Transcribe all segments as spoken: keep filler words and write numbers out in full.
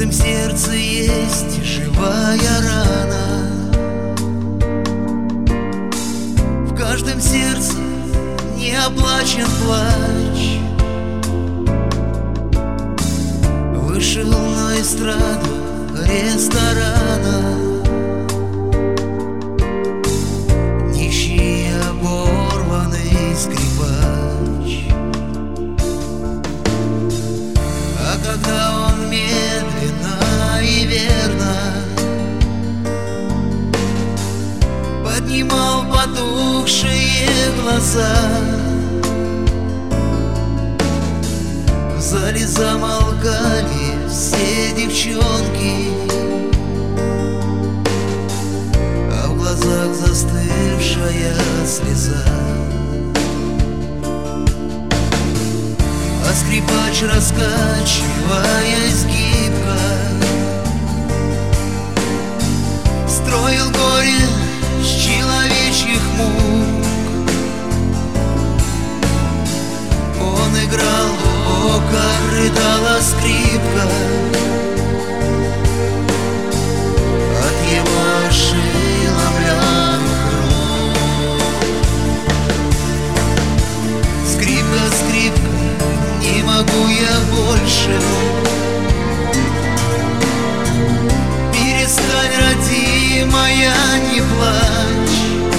каждом сердце есть живая рана, в каждом сердце не оплачен плач. Вышел на эстраду ресторана нищий оборванный скрипач. А когда он медленно и верно поднимал потухшие глаза, в зале замолкали все девчонки, а в глазах застывшая слеза. А скрипач, раскачиваясь гибко, строил горе с человечьих мук. Он играл, о, как рыдала скрипка от его ошеломленных рук. Скрипка, скрипка, не могу я больше, перестань, родимая, не плачь.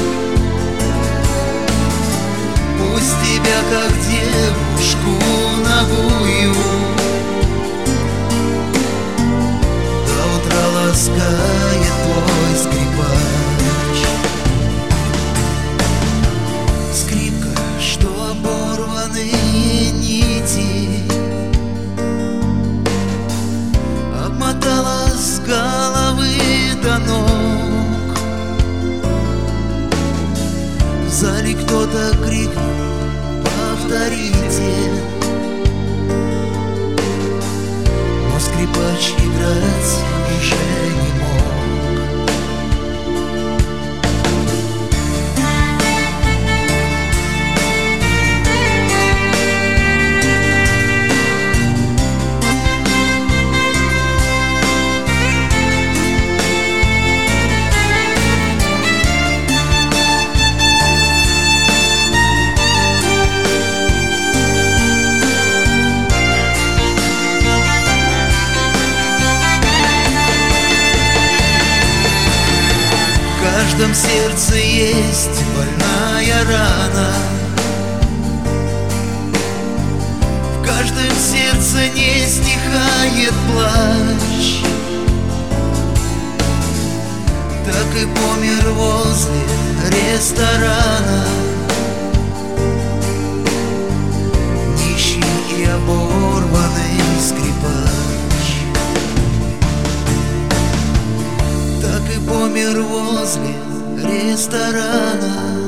Пусть тебя, как девушку нагую, до утра ласкает твой скрипач. Скрипка, что оборванные нити обмотала с головы до ног. В зале кто-то крикнул: повторите. Но скрипач играть уже не мог. В каждом сердце есть больная рана, в каждом сердце не стихает плач. Так и помер возле ресторана нищий и оборванный скрипач. Так и помер возле ресторана